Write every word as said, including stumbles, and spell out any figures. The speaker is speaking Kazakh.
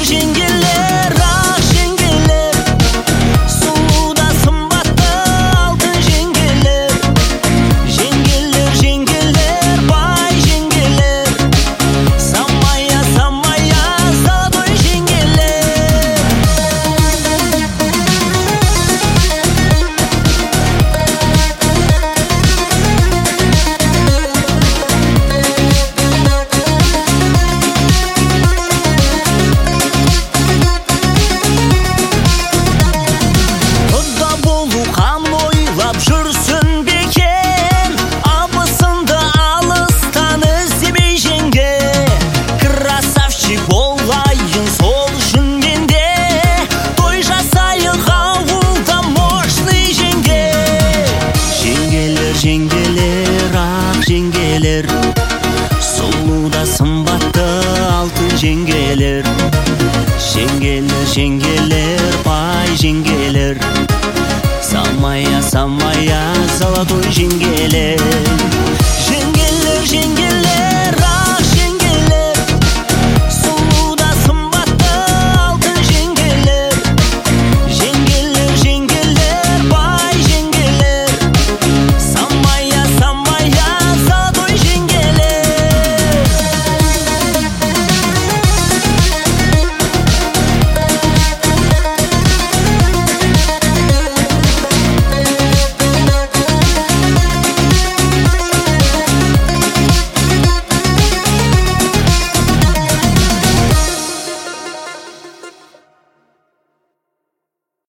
жеңгелер, ақ жеңгелер, сұлу да сымбатты алтын жеңгелер. Жеңгелер, жеңгелер, бай жеңгелер, самая, самая, золотой жеңгелер. Құда болу қамын ойлап жүрсін бекен, абысынды алыстан іздемей жеңге. Красавчик болайын сол үшін менде, той жасайық ауылда мощный жеңге. Жеңгелер, жеңгелер, ақ жеңгелер, сұлу да сымбатты алтын жеңгелер. Жеңгелер, жеңгелер, бай жеңгелер, самая, самая, золотой жеңгелер.